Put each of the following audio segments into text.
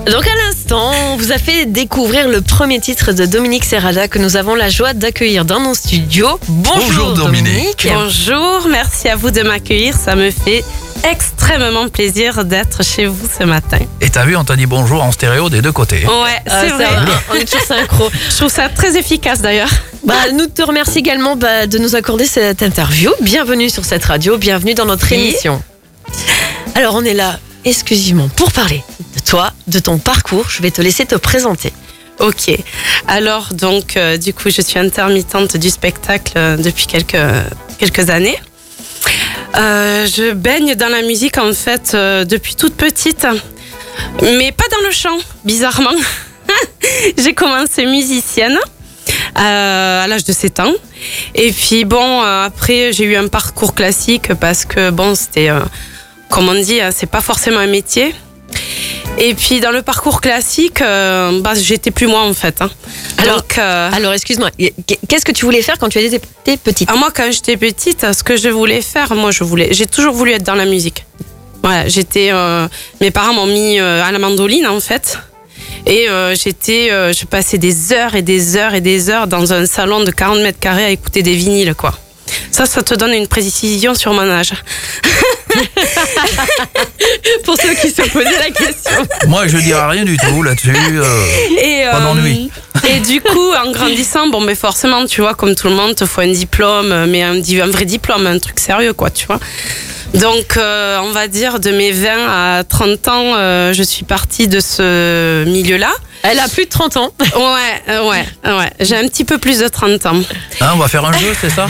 Donc à l'instant, on vous a fait découvrir le premier titre de Dominique Serrada que nous avons la joie d'accueillir dans nos studios. Bonjour Dominique. Bonjour, merci à vous de m'accueillir, ça me fait extrêmement plaisir d'être chez vous ce matin. Et t'as vu, on t'a dit bonjour en stéréo des deux côtés. Ouais, c'est vrai. On est tous synchro. Je trouve ça très efficace d'ailleurs. Nous te remercions également de nous accorder cette interview. Bienvenue sur cette radio, bienvenue dans notre émission. Alors on est là exclusivement pour parler de toi, de ton parcours. Je vais te laisser te présenter. Ok, alors donc du coup je suis intermittente du spectacle depuis quelques années. Je baigne dans la musique en fait depuis toute petite, mais pas dans le chant, bizarrement. J'ai commencé musicienne à l'âge de 7 ans. Et puis après j'ai eu un parcours classique parce que c'était, comme on dit, c'est pas forcément un métier. Et puis dans le parcours classique, j'étais plus moi en fait. Alors excuse-moi, qu'est-ce que tu voulais faire quand tu étais petite ? Moi quand j'étais petite, ce que je voulais faire, j'ai toujours voulu être dans la musique. Voilà, mes parents m'ont mis à la mandoline en fait. Et je passais des heures et des heures et des heures dans un salon de 40 mètres carrés à écouter des vinyles quoi. Ça te donne une précision sur mon âge. Pour ceux qui se posaient la question. Moi, je dirais rien du tout là-dessus. Pas d'ennui. Et du coup, en grandissant, mais forcément, tu vois, comme tout le monde, te faut un diplôme, mais un vrai diplôme, un truc sérieux, quoi, tu vois. Donc, on va dire, de mes 20 à 30 ans, je suis partie de ce milieu-là. Elle a plus de 30 ans. Ouais. J'ai un petit peu plus de 30 ans. On va faire un jeu, c'est ça ?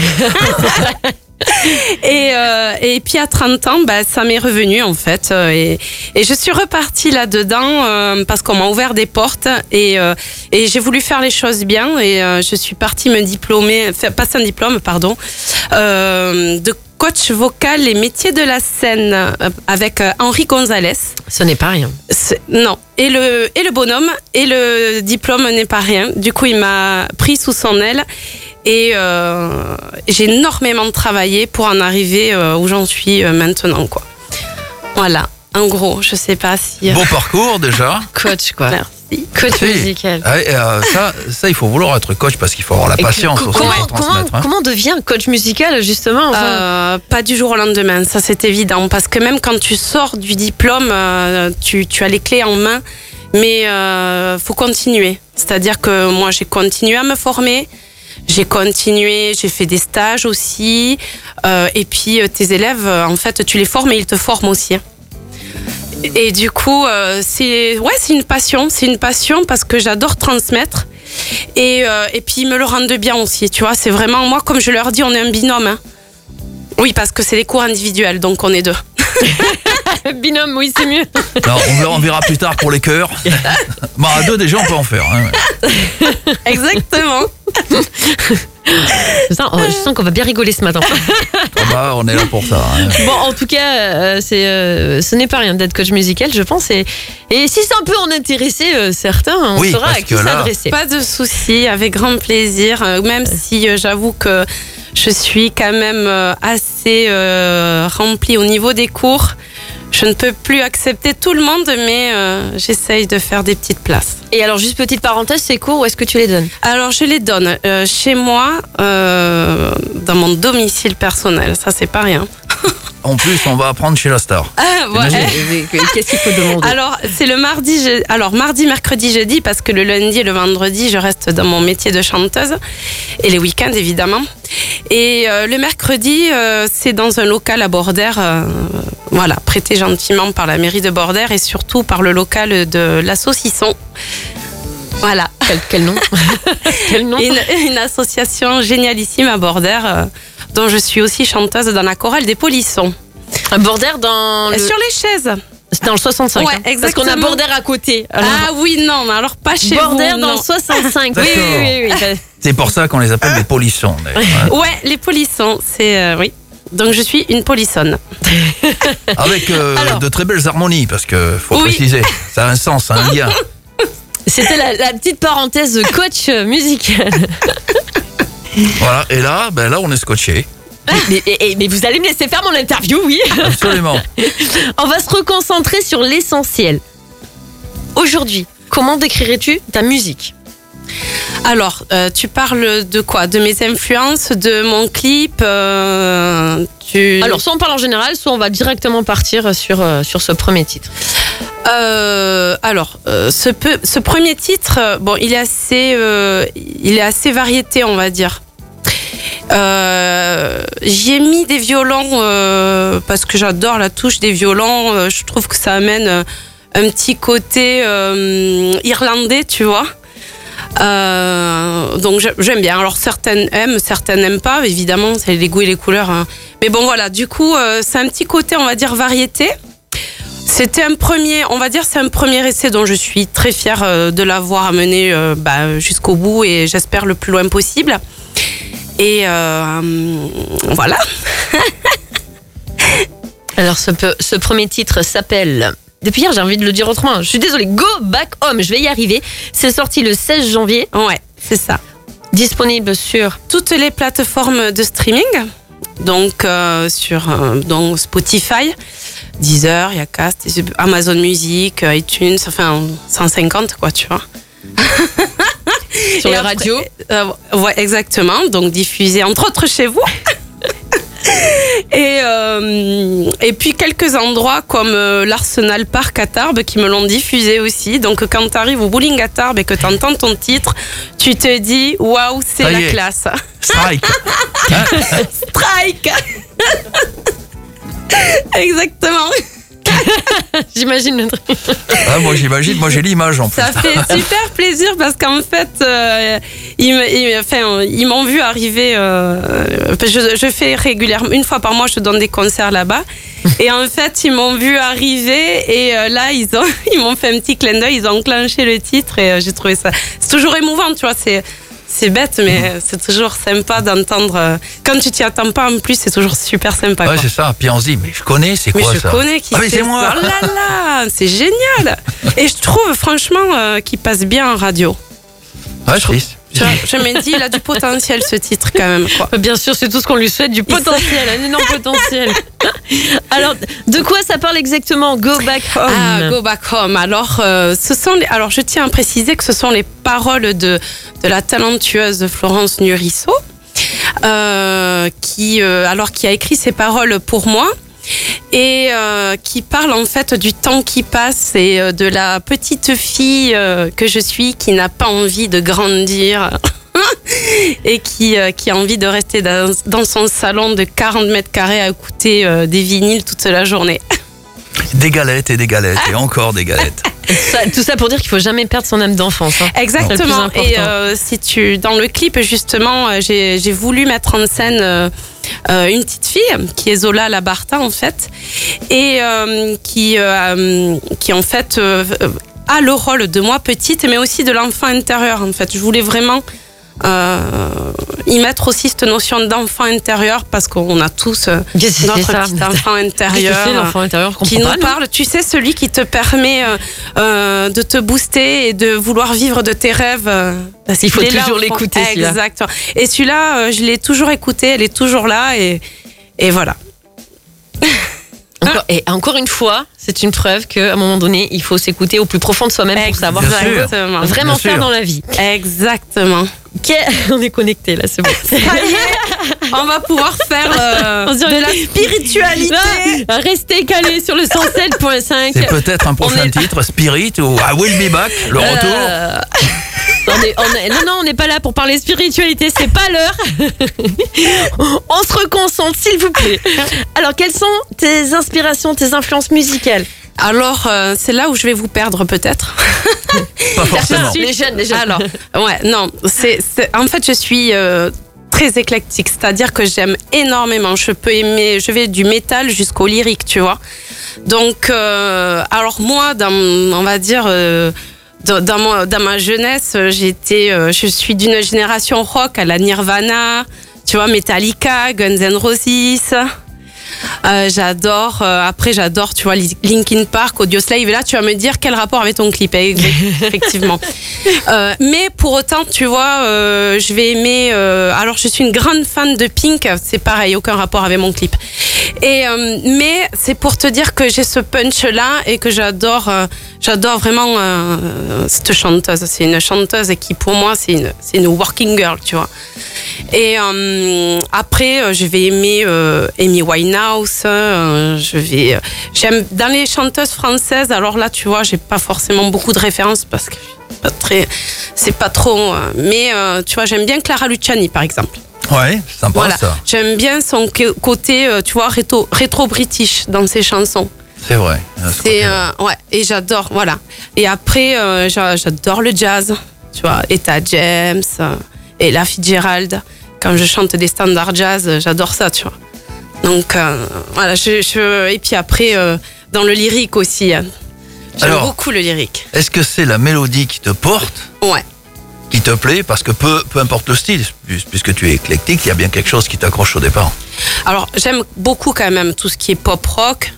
Et puis à 30 ans, ça m'est revenu en fait. Et je suis repartie là-dedans parce qu'on m'a ouvert des portes et j'ai voulu faire les choses bien. Et je suis partie passer un diplôme, de coach vocal et métier de la scène avec Henri Gonzalez. Ce n'est pas rien. Non. Et le bonhomme, et le diplôme n'est pas rien. Du coup, il m'a pris sous son aile. Et j'ai énormément travaillé pour en arriver où j'en suis maintenant, quoi. Voilà, en gros, je sais pas si... Beau parcours déjà. Coach, quoi. Merci. Coach musical. Ça, il faut vouloir être coach parce qu'il faut avoir la patience pour transmettre. Comment on devient coach musical, justement Pas du jour au lendemain, ça c'est évident. Parce que même quand tu sors du diplôme, tu as les clés en main, mais faut continuer. C'est-à-dire que moi, j'ai continué à me former. J'ai continué, j'ai fait des stages aussi. Et puis, tes élèves, en fait, tu les formes et ils te forment aussi. Et du coup, c'est une passion. C'est une passion parce que j'adore transmettre. Et puis, ils me le rendent bien aussi. Tu vois, c'est vraiment, moi, comme je leur dis, on est un binôme. Hein. Oui, parce que c'est des cours individuels, donc on est deux. Binôme, oui, c'est mieux. Non, on verra plus tard pour les chœurs. À deux, déjà, on peut en faire. Hein. Exactement. Je sens qu'on va bien rigoler ce matin. On est là pour ça. Hein. Bon, en tout cas, ce n'est pas rien d'être coach musical, je pense. Et si ça peut en intéresser certains, on saura à qui s'adresser. Pas de souci, avec grand plaisir. Même si j'avoue que je suis quand même assez remplie au niveau des cours. Je ne peux plus accepter tout le monde, mais j'essaye de faire des petites places. Et alors, juste petite parenthèse, ces cours, où est-ce que tu les donnes ? Alors, je les donne chez moi, dans mon domicile personnel. Ça, c'est pas rien. En plus, on va apprendre chez la star. Qu'est-ce qu'il faut demander ? Alors, c'est le mardi, mercredi, jeudi, parce que le lundi et le vendredi, je reste dans mon métier de chanteuse. Et les week-ends, évidemment. Et le mercredi, c'est dans un local à Bordère, prêté gentiment par la mairie de Bordère et surtout par le local de la Saucisson. Voilà. Quel nom Quel nom Une association génialissime à Bordère, dont je suis aussi chanteuse dans la chorale des Polissons. À Bordère sur les chaises. C'est dans le 65. Ouais, exactement. Parce qu'on a Bordère à côté. Alors... Ah oui, non, alors pas chez Bordère vous. Bordère dans le 65. Oui. C'est pour ça qu'on les appelle des polissons. Ouais, les polissons, c'est... oui. Donc je suis une polissonne. Avec de très belles harmonies, parce que faut préciser, ça a un sens, ça a un lien. C'était la petite parenthèse coach musical. Voilà, et là, on est scotché. Mais vous allez me laisser faire mon interview, oui. Absolument. On va se reconcentrer sur l'essentiel. aujourd'hui, comment décrirais-tu ta musique ? Alors, tu parles de quoi ? De mes influences, de mon clip Alors, soit on parle en général, soit on va directement partir sur ce premier titre. Ce premier titre, bon, il est assez variété, on va dire. J'y ai mis des violons parce que j'adore la touche des violons. Je trouve que ça amène un petit côté irlandais, tu vois. Donc j'aime bien. Alors certaines aiment, certaines n'aiment pas. Évidemment, c'est les goûts et les couleurs. Hein. Mais bon, voilà. Du coup, c'est un petit côté, on va dire, variété. C'était un premier essai dont je suis très fière de l'avoir amené jusqu'au bout et j'espère le plus loin possible. Et voilà. Alors ce premier titre s'appelle... Depuis hier, j'ai envie de le dire autrement. Je suis désolée. Go Back Home. Je vais y arriver. C'est sorti le 16 janvier. Ouais, c'est ça. Disponible sur toutes les plateformes de streaming. Donc sur Spotify, Deezer, il y a Cast, Amazon Music, iTunes, enfin 150 quoi, tu vois. Sur les radios. Ouais, exactement. Donc diffusé entre autres chez vous. Et puis quelques endroits comme l'Arsenal Park à Tarbes qui me l'ont diffusé aussi. Donc quand tu arrives au bowling à Tarbes et que tu entends ton titre, tu te dis waouh, c'est la classe. Strike. Strike. Exactement. J'imagine le truc. Ah, moi j'imagine, moi j'ai l'image en plus. Ça fait super plaisir parce qu'en fait, ils m'ont vu arriver. Je fais régulièrement, une fois par mois, je donne des concerts là-bas. Et en fait, ils m'ont vu arriver et là, ils m'ont fait un petit clin d'œil, ils ont enclenché le titre et j'ai trouvé ça. C'est toujours émouvant, tu vois. C'est bête, mais c'est toujours sympa d'entendre. Quand tu t'y attends pas, en plus, c'est toujours super sympa. Ouais, c'est ça. Puis on se dit, mais je connais, c'est quoi ça ? Mais je connais qui mais c'est moi. Oh là là, c'est génial. Et je trouve, franchement, qu'il passe bien en radio. Ouais, je triste. Je me dis, il a du potentiel, ce titre, quand même. Quoi. Bien sûr, c'est tout ce qu'on lui souhaite, du potentiel, un énorme potentiel. Alors, de quoi ça parle exactement, Go Back Home ? Ah, Go Back Home. Alors, alors, je tiens à préciser que ce sont les paroles de la talentueuse Florence Nurisseau, qui a écrit ces paroles pour moi. Et qui parle en fait du temps qui passe et de la petite fille que je suis qui n'a pas envie de grandir et qui a envie de rester dans son salon de 40 mètres carrés à écouter des vinyles toute la journée. Des galettes et encore des galettes. Tout ça pour dire qu'il faut jamais perdre son âme d'enfance. Hein. Exactement. Et dans le clip justement, j'ai voulu mettre en scène une petite fille qui est Zola Labarta en fait et qui en fait a le rôle de moi petite mais aussi de l'enfant intérieur en fait. Je voulais vraiment y mettre aussi cette notion d'enfant intérieur parce qu'on a tous notre petit enfant intérieur qui nous parle. Tu sais, celui qui te permet de te booster et de vouloir vivre de tes rêves. Il faut toujours l'écouter. Exactement. Et celui-là, je l'ai toujours écouté, elle est toujours là et voilà. Et encore une fois, c'est une preuve qu'à un moment donné, il faut s'écouter au plus profond de soi-même pour savoir vraiment faire dans la vie. Exactement. On est connectés là, c'est bon. Ça y est, on va pouvoir faire de la spiritualité. Restez calés sur le 107.5. C'est peut-être un prochain titre, Spirit ou I Will Be Back, le retour. Non, on n'est pas là pour parler spiritualité, c'est pas l'heure. On se reconcentre, s'il vous plaît. Alors, quelles sont tes inspirations, tes influences musicales ? Alors, c'est là où je vais vous perdre peut-être. Pas forcément. Les jeunes. Alors, ouais, non, en fait, je suis très éclectique, c'est-à-dire que j'aime énormément. Je vais du métal jusqu'au lyrique, tu vois. Donc, alors moi, on va dire... Dans ma jeunesse, je suis d'une génération rock à la Nirvana, tu vois, Metallica, Guns N' Roses. J'adore, tu vois, Linkin Park, Audioslave. Et là, tu vas me dire quel rapport avec ton clip, effectivement. Mais pour autant, tu vois, je vais aimer. Alors, je suis une grande fan de Pink. C'est pareil, aucun rapport avec mon clip. Mais c'est pour te dire que j'ai ce punch-là et que j'adore J'adore vraiment cette chanteuse. C'est une chanteuse qui, pour moi, c'est une working girl, tu vois. Et après, je vais aimer Amy Winehouse. J'aime dans les chanteuses françaises. Alors là, tu vois, j'ai pas forcément beaucoup de références parce que c'est pas trop. Mais tu vois, j'aime bien Clara Luciani, par exemple. Ouais, sympa voilà. Ça. J'aime bien son côté, tu vois, rétro-british dans ses chansons. C'est vrai. Ouais, et j'adore, voilà. Et après, j'adore le jazz, tu vois, Etta James, Ella Fitzgerald. Quand je chante des standards jazz, j'adore ça, tu vois. Donc, voilà, et puis après, dans le lyrique aussi. J'aime beaucoup le lyrique. Est-ce que c'est la mélodie qui te porte ? Ouais. Qui te plaît ? Parce que peu importe le style, puisque tu es éclectique, il y a bien quelque chose qui t'accroche au départ. Alors, j'aime beaucoup quand même tout ce qui est pop-rock.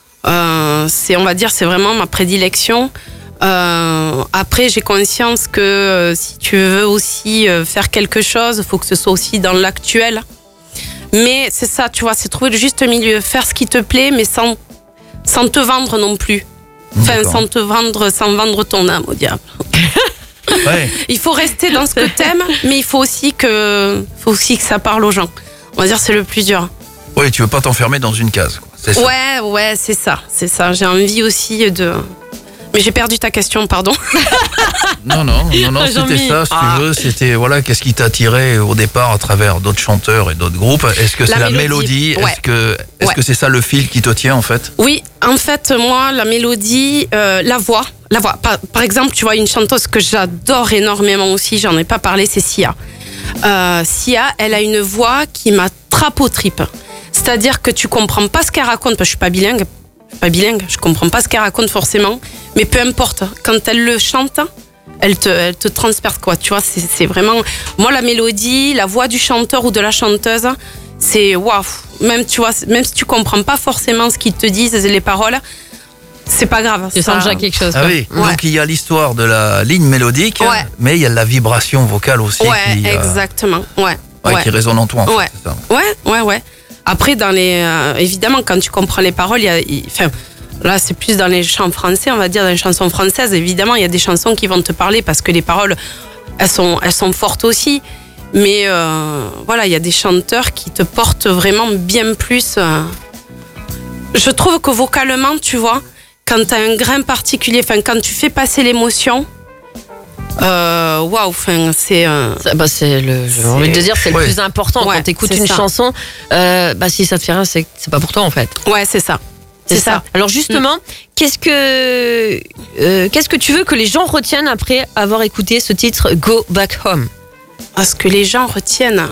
On va dire, c'est vraiment ma prédilection. Après, j'ai conscience que si tu veux aussi faire quelque chose, il faut que ce soit aussi dans l'actuel. Mais c'est ça, tu vois, c'est trouver le juste milieu, faire ce qui te plaît, mais sans te vendre non plus. Enfin, sans vendre ton âme au diable. Ouais. Il faut rester dans ce que t'aimes, mais il faut aussi que ça parle aux gens. On va dire, c'est le plus dur. Oui, tu veux pas t'enfermer dans une case, quoi. C'est ça. Ouais, c'est ça. J'ai envie aussi de... Mais j'ai perdu ta question, pardon. Non, c'était ça, si tu veux. C'était, voilà, qu'est-ce qui t'a attiré au départ à travers d'autres chanteurs et d'autres groupes ? Est-ce que c'est la mélodie ? Ouais. Est-ce que c'est ça le fil qui te tient, en fait ? Oui, en fait, moi, la mélodie, la voix. Par exemple, tu vois, une chanteuse que j'adore énormément aussi, j'en ai pas parlé, c'est Sia. Sia, elle a une voix qui m'attrape aux tripes. C'est-à-dire que tu comprends pas ce qu'elle raconte, parce que je suis pas bilingue, je comprends pas ce qu'elle raconte forcément, mais peu importe, quand elle le chante, elle te transperce, quoi. Tu vois, c'est vraiment, moi, la mélodie, la voix du chanteur ou de la chanteuse, c'est waouh. Même, tu vois, même si tu comprends pas forcément ce qu'ils te disent, les paroles, c'est pas grave. Tu sens déjà quelque chose. Ah oui, ouais. Donc il y a l'histoire de la ligne mélodique, ouais. Mais il y a la vibration vocale aussi exactement. Qui résonne en toi, en fait, c'est ça. Ouais. Après, évidemment, quand tu comprends les paroles, là, c'est plus dans les chants français, on va dire, dans les chansons françaises. Évidemment, il y a des chansons qui vont te parler parce que les paroles, elles sont fortes aussi. Mais voilà, il y a des chanteurs qui te portent vraiment bien plus. Je trouve que vocalement, tu vois, quand tu as un grain particulier, quand tu fais passer l'émotion, waouh, c'est... j'ai envie de dire, c'est le plus important quand tu écoutes une chanson. Si ça te fait rien, c'est pas pour toi, en fait. Ouais, c'est ça. C'est ça. Alors justement, qu'est-ce que tu veux que les gens retiennent après avoir écouté ce titre Go Back Home ? Ce que les gens retiennent...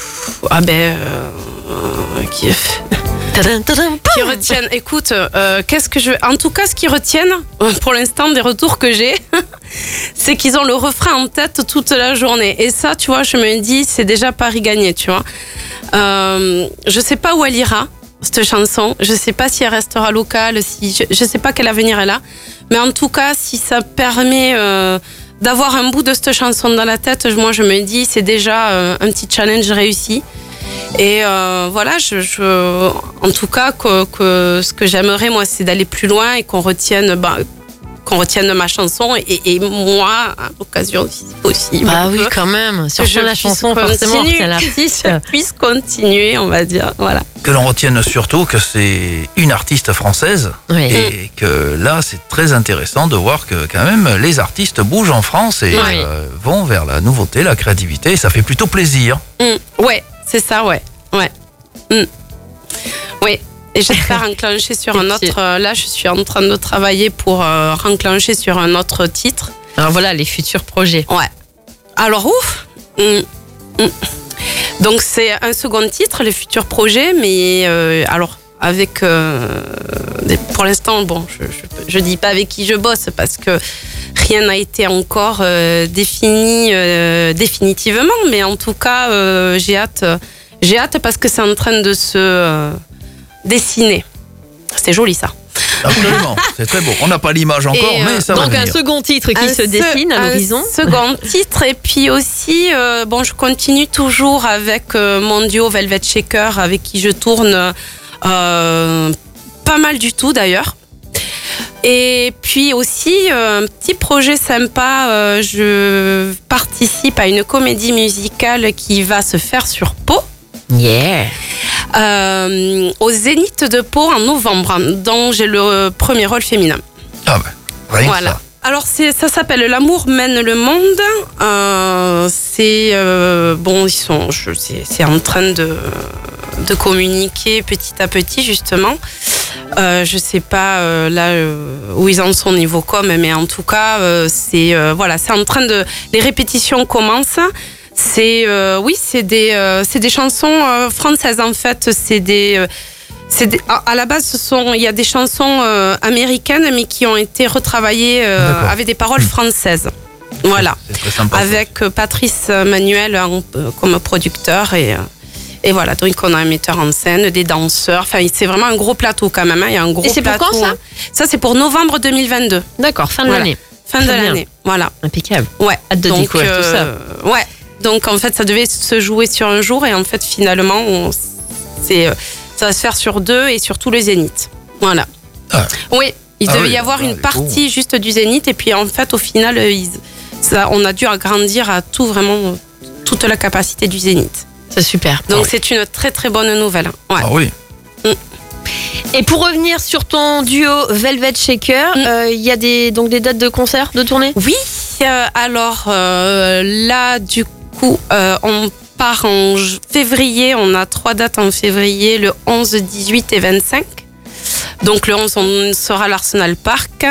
qui retiennent, écoute, en tout cas, ce qu'ils retiennent, pour l'instant, des retours que j'ai, c'est qu'ils ont le refrain en tête toute la journée. Et ça, tu vois, je me dis, c'est déjà pari gagné, tu vois. Je sais pas où elle ira, cette chanson. Je sais pas si elle restera locale, je sais pas quel avenir elle a. Mais en tout cas, si ça permet d'avoir un bout de cette chanson dans la tête, moi, je me dis, c'est déjà un petit challenge réussi. Et voilà, en tout cas, que ce que j'aimerais, moi, c'est d'aller plus loin et qu'on retienne ma chanson et moi, à l'occasion aussi. Bah oui, quand même. Sur la chanson, forcément, c'est l'artiste. Que je puisse continuer, on va dire. Voilà. Que l'on retienne surtout que c'est une artiste française. Oui. Et que là, c'est très intéressant de voir que quand même les artistes bougent en France et vont vers la nouveauté, la créativité. Et ça fait plutôt plaisir. Ouais, c'est ça, ouais. Oui. Et j'espère enclencher sur un autre... Là, je suis en train de travailler pour renclencher sur un autre titre. Alors voilà, les futurs projets. Ouais. Alors, ouf. Donc, c'est un second titre, les futurs projets, mais alors, avec... pour l'instant, bon, je dis pas avec qui je bosse, parce que rien n'a été encore défini définitivement, mais en tout cas, j'ai hâte parce que c'est en train de se... dessiner. C'est joli, ça. Absolument, c'est très beau. On n'a pas l'image encore, mais ça va venir. Donc un second titre qui se dessine à l'horizon. Un second titre, et puis aussi, je continue toujours avec mon duo Velvet Shaker, avec qui je tourne pas mal du tout d'ailleurs. Et puis aussi, un petit projet sympa, je participe à une comédie musicale qui va se faire sur Pau. Yeah. Au Zénith de Pau en novembre, dont j'ai le premier rôle féminin. Ah ben, rien que Voilà. ça. Alors ça s'appelle L'amour mène le monde. C'est en train de communiquer petit à petit justement. Je sais pas où ils en sont au niveau com, mais en tout cas c'est en train de, les répétitions commencent. C'est des chansons françaises en fait. À la base, il y a des chansons américaines, mais qui ont été retravaillées avec des paroles françaises. Voilà. C'est très sympa. Avec Patrice Manuel comme producteur et voilà. Donc on a un metteur en scène, des danseurs. Enfin, c'est vraiment un gros plateau quand même. Il y a un gros Et c'est plateau. pour quand ça ? Ça, c'est pour novembre 2022. D'accord, fin de Voilà. l'année. Fin de Très bien. l'année. Voilà. Impeccable. Ouais. Hâte de découvrir tout ça. Ouais. Donc en fait, ça devait se jouer sur un jour et en fait, finalement, ça va se faire sur 2 et sur tout le Zénith. Voilà. Ah. Oui, il devait y avoir une les partie pauvres. juste du Zénith et puis en fait, au final, on a dû agrandir à toute la capacité du Zénith. C'est super. Donc c'est une très très bonne nouvelle. Ouais. Ah oui. Et pour revenir sur ton duo Velvet Shaker, il y a des dates de concert, de tournée ? Oui, alors là, du coup, on part en février. On a 3 dates en février, le 11, 18 et 25. Donc le 11, on sera à l'Arsenal Park.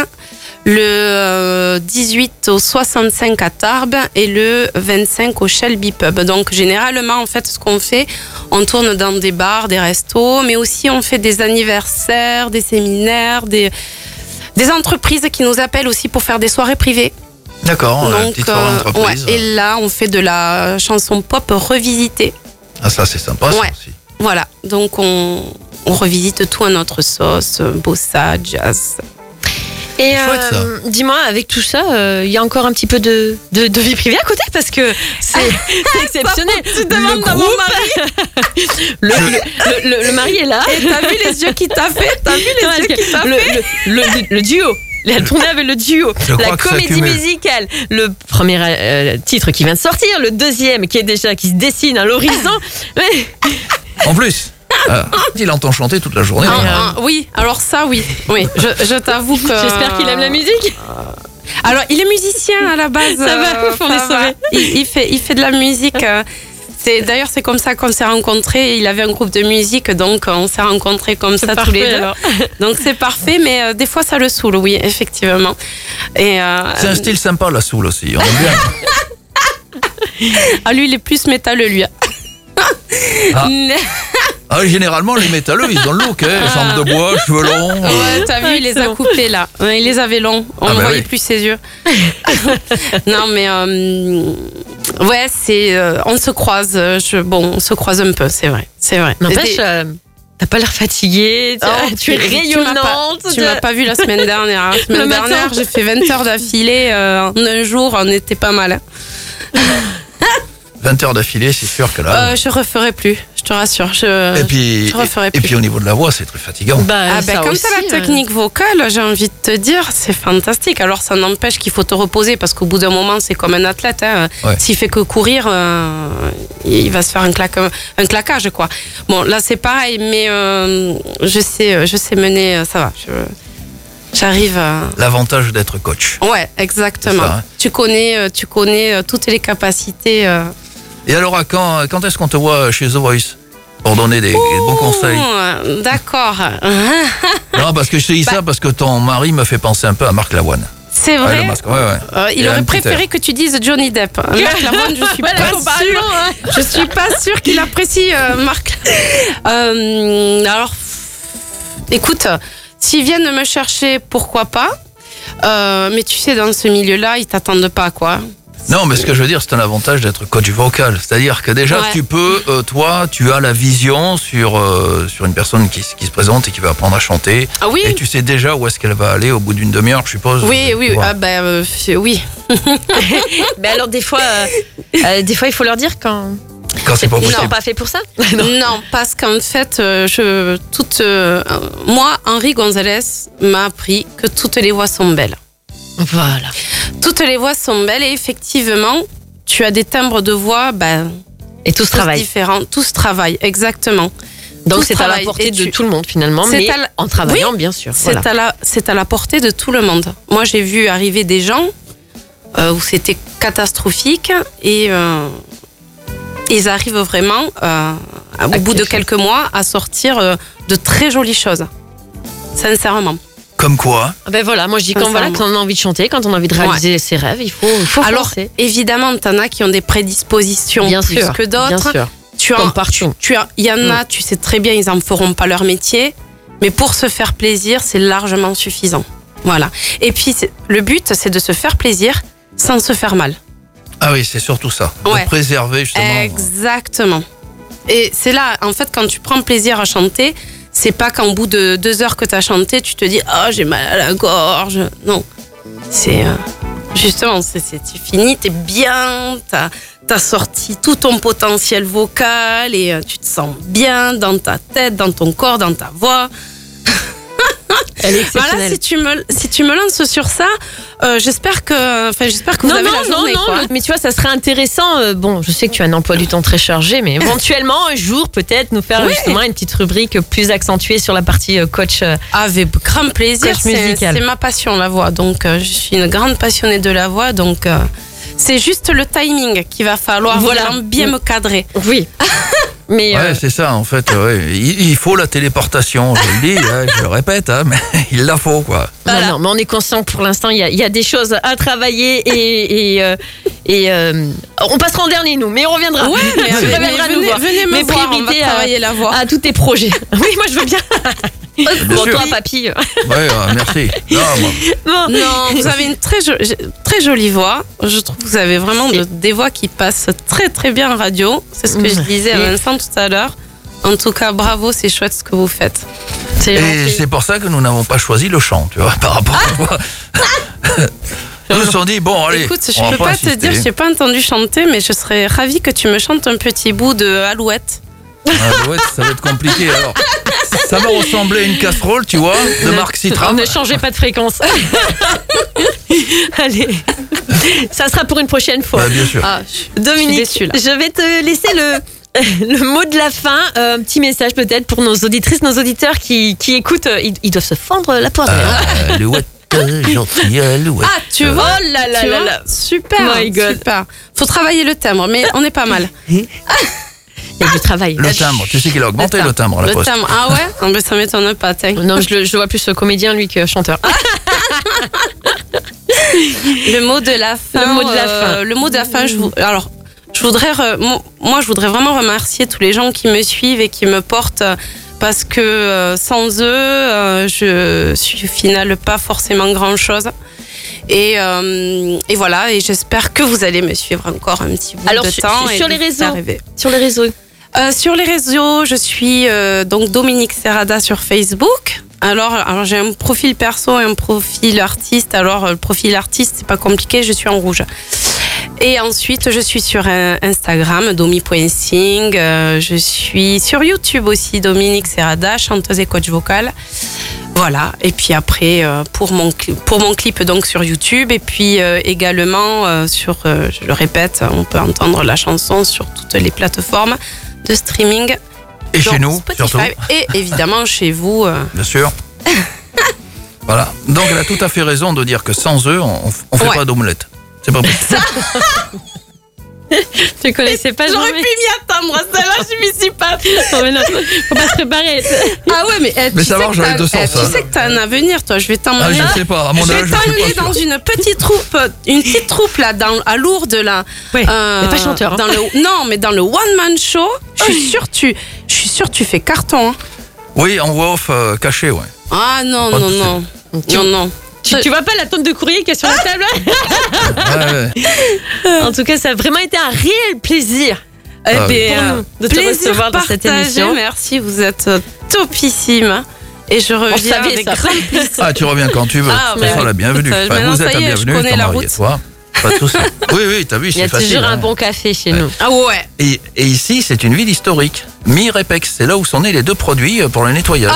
Le 18 au 65 à Tarbes et le 25 au Shelby Pub. Donc généralement, en fait, ce qu'on fait, on tourne dans des bars, des restos, mais aussi on fait des anniversaires, des séminaires, des entreprises qui nous appellent aussi pour faire des soirées privées. D'accord, une Donc, petite soirée d'entreprise. et là, on fait de la chanson pop revisitée. Ah ça c'est sympa ça Ouais. aussi. Voilà, donc on revisite tout à notre sauce, bossa, jazz. Et Chouette, ça. dis-moi, avec tout ça, il y a encore un petit peu de vie privée à côté parce que c'est exceptionnel. Tu demandes à mon mari. le mari est là. Et t'as vu les yeux qu'il t'a fait? T'as vu les yeux qu'il t'a fait? Le duo. Il a tourné avec le duo, Je crois la que ça comédie cumule. musicale, le premier titre qui vient de sortir, le deuxième qui se dessine à l'horizon. Ouais. En plus, il entend chanter toute la journée. Oui, alors ça, oui. Oui, je t'avoue que. J'espère qu'il aime la musique. Alors, il est musicien à la base. Ça va, faut les sauver. Il fait de la musique. D'ailleurs, c'est comme ça qu'on s'est rencontrés. Il avait un groupe de musique, donc on s'est rencontrés comme ça tous les deux. Alors. Donc c'est parfait, mais des fois ça le saoule, oui, effectivement. Et C'est un style sympa la soul aussi. On aime bien. lui, il est plus métalleux, lui. Généralement les métalleux ils ont le look, jambes de bois, cheveux longs. Ouais, t'as vu, il les a coupés là. Ouais, il les avait longs. On ne voyait plus ses yeux. Non, mais ouais, on se croise. On se croise un peu, c'est vrai. N'empêche, t'as pas l'air fatiguée, tu es rayonnante. Tu m'as pas vu la semaine dernière. La semaine dernière, j'ai fait 20 heures d'affilée en un jour. On était pas mal. Hein. 20 heures d'affilée, c'est sûr que là. Je referai plus, je te rassure. Et puis au niveau de la voix, c'est très fatigant. Comme t'as la technique vocale, j'ai envie de te dire, c'est fantastique. Alors ça n'empêche qu'il faut te reposer parce qu'au bout d'un moment, c'est comme un athlète. Hein. Ouais. S'il fait que courir, il va se faire un claquage, quoi. Bon, là c'est pareil, mais je sais mener, ça va. J'arrive à... L'avantage d'être coach. Ouais, exactement. Ça, hein. Tu connais toutes les capacités. Et alors, quand est-ce qu'on te voit chez The Voice pour donner des bons conseils? D'accord. Non, parce que je te dis ça parce que ton mari me fait penser un peu à Marc Lavoine. C'est vrai. Ouais, le masque, ouais. Il aurait préféré que tu dises Johnny Depp. Marc Lavoine, je suis pas sûre. Je suis pas sûre qu'il apprécie Marc. Alors, écoute, s'ils viennent me chercher, pourquoi pas. Mais tu sais, dans ce milieu-là, ils t'attendent pas, quoi. Non, mais ce que je veux dire, c'est un avantage d'être coach vocal. C'est-à-dire que déjà, tu peux, toi, tu as la vision sur une personne qui se présente et qui va apprendre à chanter. Ah oui. Et tu sais déjà où est-ce qu'elle va aller au bout d'une demi-heure, je suppose. Oui. Oui. Mais alors, des fois, il faut leur dire quand Quand c'est pas possible. Ils sont pas faits pour ça? Non, parce qu'en fait, moi, Henri Gonzalez m'a appris que toutes les voix sont belles. Voilà. Toutes les voix sont belles et effectivement, tu as des timbres de voix, et tout se travaille. Différents, tout se travaille, exactement. Donc c'est à la portée de tout le monde finalement, mais en travaillant bien sûr. C'est à la portée de tout le monde. Moi j'ai vu arriver des gens où c'était catastrophique et ils arrivent vraiment au bout de quelques mois à sortir de très jolies choses. Sincèrement. Comme quoi? Ben voilà, moi je dis quand on a envie de chanter, quand on a envie de réaliser ses rêves, il faut Alors foncer. évidemment, t'en as qui ont des prédispositions bien plus sûr, que d'autres. Bien sûr. Comme partout. Il y en a, tu sais très bien, ils en feront pas leur métier, mais pour se faire plaisir, c'est largement suffisant. Voilà. Et puis le but, c'est de se faire plaisir sans se faire mal. Ah oui, c'est surtout ça. De préserver justement. Exactement. Et c'est là, en fait, quand tu prends plaisir à chanter, c'est pas qu'en bout de 2 heures que tu as chanté, tu te dis « Oh, j'ai mal à la gorge ». Non. C'est justement, c'est fini, t'es bien, t'as sorti tout ton potentiel vocal et tu te sens bien dans ta tête, dans ton corps, dans ta voix. Elle est exceptionnelle. Voilà, si tu me lances sur ça, j'espère que vous avez la journée. Non, mais tu vois, ça serait intéressant. Bon, je sais que tu as un emploi du temps très chargé, mais éventuellement, un jour, peut-être nous faire justement une petite rubrique plus accentuée sur la partie coach. Avec grand plaisir. C'est ma passion, la voix. Donc, je suis une grande passionnée de la voix. Donc, c'est juste le timing qu'il va falloir vraiment bien me cadrer. Oui. Mais c'est ça, en fait. Il faut la téléportation. Je le dis, je le répète, mais il la faut, quoi. Voilà. Non, mais on est conscient que pour l'instant, il y a des choses à travailler et on passera en dernier, nous, mais on reviendra. Ouais, mais venez me voir, on va travailler la voix. À tous tes projets. Oui, moi, je veux bien. Pour toi, papy. Merci. Non, vous avez une très jolie voix. Je trouve que vous avez vraiment des voix qui passent très très bien en radio. C'est ce que je disais à Vincent tout à l'heure. En tout cas, bravo, c'est chouette ce que vous faites. Et c'est pour ça que nous n'avons pas choisi le chant, tu vois, par rapport à toi. Nous nous sommes dit, bon, allez. Écoute, je peux pas te dire, je t'ai pas entendu chanter, mais je serais ravie que tu me chantes un petit bout de Alouette. Alouette, ça va être compliqué alors. Ça va ressembler à une casserole, tu vois, de marque Citram. Ne changez pas de fréquence. Allez, ça sera pour une prochaine fois. Bien sûr. Dominique, je vais te laisser le mot de la fin. Un petit message peut-être pour nos auditrices, nos auditeurs qui écoutent. Ils doivent se fendre la poitrine. Alouette, gentille Alouette. Ah, tu vois, oh là là là là. Super, My God. super. Faut travailler le timbre, mais on est pas mal. Il y a du travail. Le timbre, tu sais qu'il a augmenté le timbre à la Poste. Ah ouais? Mais ça m'étonne pas, Non, je le vois plus comédien lui que chanteur. Le mot de la fin. Le mot de la fin, je voudrais vraiment remercier tous les gens qui me suivent et qui me portent parce que sans eux, je suis au final pas forcément grand chose. Et voilà, et j'espère que vous allez me suivre encore un petit bout de temps. Sur les réseaux. Sur les réseaux, je suis donc Dominique Serrada sur Facebook. Alors j'ai un profil perso et un profil artiste. Alors le profil artiste, c'est pas compliqué, je suis en rouge. Et ensuite, je suis sur Instagram, domi.sing. Je suis sur YouTube aussi, Dominique Serrada, chanteuse et coach vocal. Voilà. Et puis après, pour mon clip donc sur YouTube. Et puis également je le répète, on peut entendre la chanson sur toutes les plateformes de streaming. Et chez nous, Spotify, surtout. Et évidemment chez vous. Bien sûr. Voilà. Donc elle a tout à fait raison de dire que sans eux, on fait pas d'omelette. C'est pas possible. Tu connaissais pas? J'aurais pu m'y attendre, celle-là, je m'y suis pas. Non, mais non, faut pas se préparer. Ah ouais, mais ça marche dans les deux sens. Tu sais que t'as un avenir, toi. Je vais t'emmener. Je sais pas. À mon âge, je vais t'emmener dans une petite troupe là, à Lourdes là. Ouais. Mais pas chanteur. Hein. Non, mais dans le one man show, je suis sûre tu fais carton. Hein. Oui, en voix off caché, ouais. Ah non. Tu vois pas la tonne de courrier qui est sur la table? En tout cas, ça a vraiment été un réel plaisir pour nous de te recevoir dans cette émission. Merci, vous êtes topissime. Et je reviens avec grand plaisir. Tu reviens quand tu veux. Tu seras la bienvenue. Vous êtes la bienvenue. Je connais la route. Pas de souci. Oui, t'as vu, c'est facile. Il y a toujours un bon café chez nous. Ah ouais. Et ici, c'est une ville historique. Mirepex, c'est là où sont nés les 2 produits pour le nettoyage.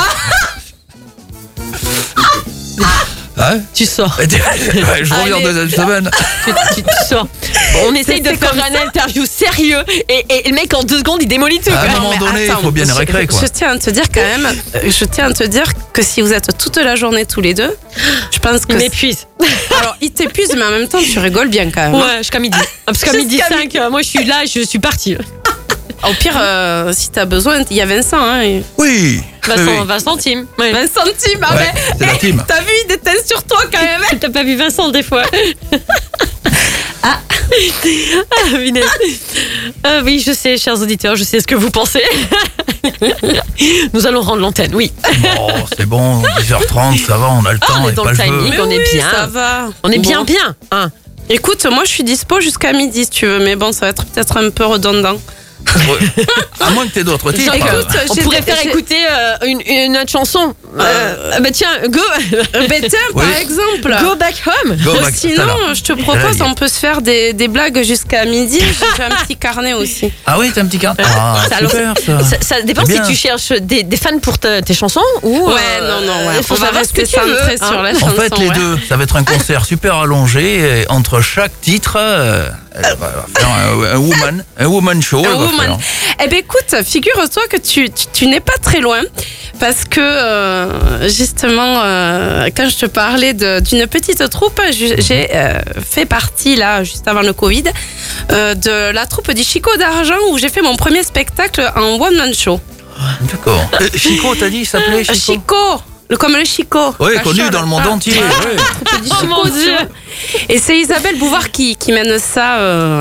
Hein? Tu sors. Je reviens en 2e semaine. Tu sors. On essaye de faire une interview sérieux et le mec en 2 secondes il démolit tout. À un moment donné, il faut bien les récréer, quoi. Je tiens à te dire quand même, que si vous êtes toute la journée tous les deux, je pense que... Il m'épuise. Alors, il t'épuise, mais en même temps, tu rigoles bien quand même. Ouais, jusqu'à midi. Parce qu'à midi 5, moi je suis là, je suis partie. Au pire, si t'as besoin, il y a Vincent. Hein, Oui. 20 centimes. Ouais. 20 centimes, ah ouais, c'est la team. T'as vu, il déteint sur toi quand même. T'as pas vu Vincent des fois. Vinette. Oui, je sais, chers auditeurs, je sais ce que vous pensez. Nous allons rendre l'antenne, oui. Bon, c'est bon, 10h30, ça va, on a le temps. On est dans le timing, on est bien. Ça va. On est bien. Hein. Écoute, moi je suis dispo jusqu'à midi si tu veux, mais bon, ça va être peut-être un peu redondant. Ouais. À moins que t'aies d'autres titres. Écoute, on pourrait faire écouter une autre chanson. Tiens, go. Tiens, oui. par exemple. Go back home. Sinon, je te propose, on peut se faire des blagues jusqu'à midi. J'ai un petit carnet aussi. Ah oui, t'as un petit carnet. Ah, super ça. Ça dépend si tu cherches des fans pour tes chansons ou. Ouais, non. Il faut savoir ce que tu veux. Sur la chanson. En fait, les deux, ça va être un concert super allongé. Et entre chaque titre, elle va faire un woman show. Eh bien, écoute, figure-toi que tu n'es pas très loin. Parce que, justement, quand je te parlais d'une petite troupe, j'ai fait partie, là, juste avant le Covid, de la troupe du Chico d'Argent où j'ai fait mon premier spectacle en one-man show. D'accord. Chico, t'as dit, il s'appelait Chico? Chico, comme le Chico. Oui, connu dans le monde entier. Ouais. Oh mon Dieu. Et c'est Isabelle Bouvard qui mène ça...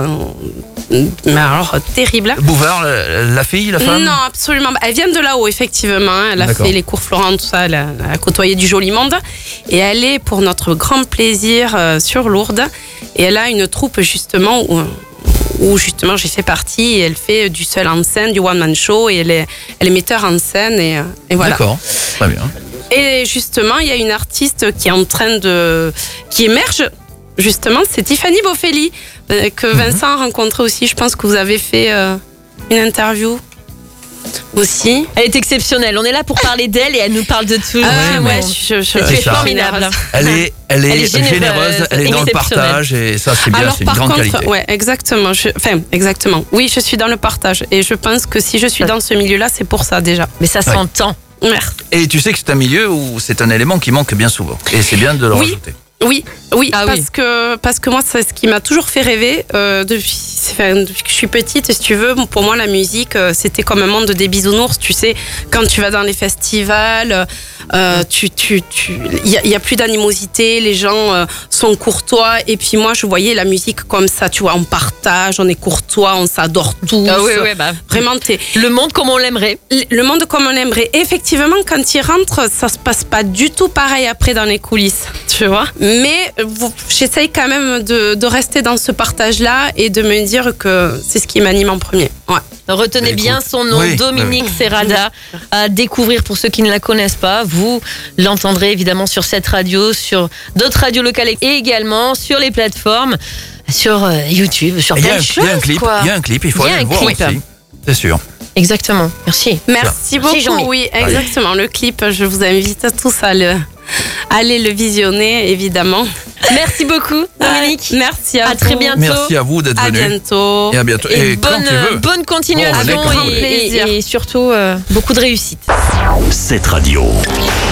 mais alors, terrible. Bouvard, la fille, la femme? Non, absolument. Elle vient de là-haut, effectivement. Elle a fait les cours Florent, tout ça. Elle a côtoyé du joli monde. Et elle est, pour notre grand plaisir, sur Lourdes. Et elle a une troupe, justement, où justement, j'ai fait partie. Et elle fait du seul en scène, du one-man show. Et elle est metteur en scène. Et voilà. D'accord, très bien. Et justement, il y a une artiste qui est en train qui émerge. Justement, c'est Tiffany Boffelli, que Vincent a rencontré aussi. Je pense que vous avez fait une interview aussi. Elle est exceptionnelle. On est là pour parler d'elle et elle nous parle de tout. Tu es formidable. Elle est généreuse, elle est dans le partage et ça c'est bien, alors, c'est une grande contre, qualité. Ouais, exactement. Exactement. Oui, je suis dans le partage et je pense que si je suis dans ce milieu-là, c'est pour ça déjà. Mais ça s'entend. Merci. Et tu sais que c'est un milieu où c'est un élément qui manque bien souvent et c'est bien de le rajouter. Oui, parce que moi, c'est ce qui m'a toujours fait rêver depuis que je suis petite. Si tu veux, pour moi, la musique, c'était comme un monde des bisounours. Tu sais, quand tu vas dans les festivals, il y a plus d'animosité, les gens sont courtois. Et puis moi, je voyais la musique comme ça. Tu vois, on partage, on est courtois, on s'adore tous. Vraiment, le monde comme on l'aimerait. Le monde comme on l'aimerait. Effectivement, quand il rentre, ça se passe pas du tout pareil après dans les coulisses. Tu vois. Mais j'essaye quand même de rester dans ce partage-là et de me dire que c'est ce qui m'anime en premier. Ouais. Retenez bien son nom, Dominique Serrada, à découvrir pour ceux qui ne la connaissent pas. Vous l'entendrez évidemment sur cette radio, sur d'autres radios locales et également sur les plateformes, sur YouTube, sur plein de choses. Il y a un clip, il faut aller le voir aussi. C'est sûr. Exactement, merci. Merci beaucoup, oui, exactement. Le clip, je vous invite tous à aller le visionner, évidemment. Merci beaucoup, Dominique. Merci à vous. Très bientôt. Merci à vous d'être venu. À bientôt. Et à bientôt. Et bonne continuation et surtout beaucoup de réussite. Cette radio.